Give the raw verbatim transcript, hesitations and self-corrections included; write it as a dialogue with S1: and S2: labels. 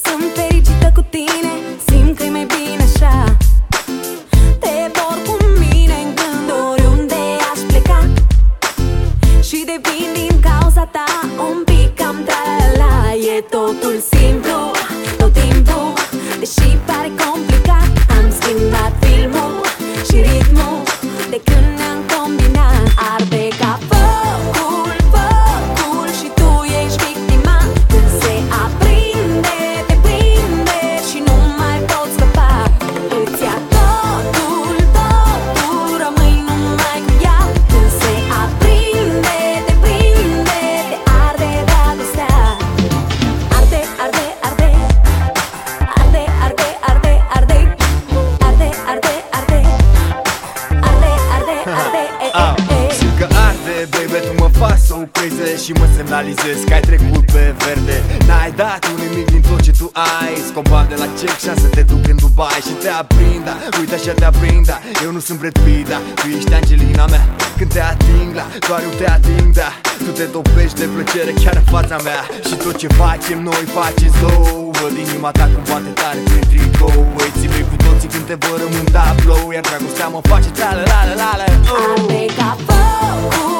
S1: sunt fericită cu tine, simt că-i mai bine așa. Te por cu mine în gând oriunde aș pleca. Și devin din cauza ta un pic cam tra-la-la. E totul simplu, tot timpul, deși pare complicat. Am schimbat filmul și ritmul de când ne-am combinat. Arde ca focul, focul și tu ești victima. Când se aprinde, te prinde și nu mai poți scăpa. Îți ia totul, totul, rămâi numai cu ea. Când se aprinde, te prinde, te arde dragostea. Arde, arde, arde, arde, arde, arde, arde, arde, arde, arde, arde, arde, arde, e, e, e.
S2: Simt că arde, baby, tu mă faci so crazy și mă semnalizezi că ai trecut pe verde. N-ai dat un nimic din tot ce tu ai. Scombat de la check și să te duc în Dubai și te aprinda, uite așa te aprinda. Eu nu sunt Brad Pitt, da, tu ești Angelina mea. Când te ating, la, doar eu te ating, da. Tu te topești de plăcere chiar în fața mea. Și tot ce facem noi facem slow. Văd inima ta cum bate tare prin tricou. Băieții mei cu toții când te văd în tablou. Iar dragostea mă face tra-la-la-la-la.
S1: Arde ca focul,